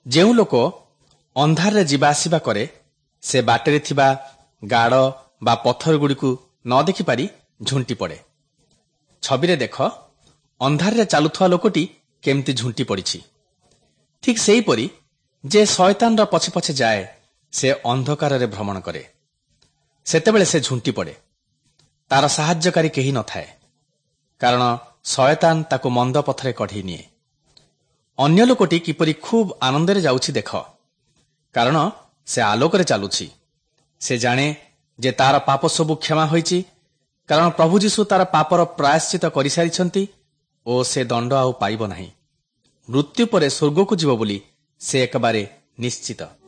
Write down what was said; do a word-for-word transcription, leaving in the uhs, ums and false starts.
ଯେଉଁ ଲୋକ ଅନ୍ଧାରରେ ଯିବା ଆସିବା କରେ ସେ ବାଟରେ ଥିବା ଗାଡ଼ ବା ପଥରଗୁଡ଼ିକୁ ନ ଦେଖିପାରି ଝୁଣ୍ଟି ପଡ଼େ। ଛବିରେ ଦେଖ, ଅନ୍ଧାରରେ ଚାଲୁଥିବା ଲୋକଟି କେମିତି ଝୁଣ୍ଟି ପଡ଼ିଛି। ଠିକ୍ ସେହିପରି ଯେ ଶୟତାନର ପଛେ ପଛେ ଯାଏ ସେ ଅନ୍ଧକାରରେ ଭ୍ରମଣ କରେ। ସେତେବେଳେ ସେ ଝୁଣ୍ଟି ପଡ଼େ। ତାର ସାହାଯ୍ୟକାରୀ କେହି ନଥାଏ, କାରଣ ଶୟତାନ ତାକୁ ମନ୍ଦ ପଥରେ କଢ଼େଇ ନିଏ। ଅନ୍ୟ ଲୋକଟି କିପରି ଖୁବ୍ ଆନନ୍ଦରେ ଯାଉଛି ଦେଖ, କାରଣ ସେ ଆଲୋକରେ ଚାଲୁଛି। ସେ ଜାଣେ ଯେ ତାର ପାପ ସବୁ କ୍ଷମା ହୋଇଛି, କାରଣ ପ୍ରଭୁ ଯୀଶୁ ତାର ପାପର ପ୍ରାୟଶ୍ଚିତ କରିସାରିଛନ୍ତି ଓ ସେ ଦଣ୍ଡ ଆଉ ପାଇବ ନାହିଁ। ମୃତ୍ୟୁ ପରେ ସ୍ୱର୍ଗକୁ ଯିବ ବୋଲି ସେ ଏକବାରେ ନିଶ୍ଚିତ।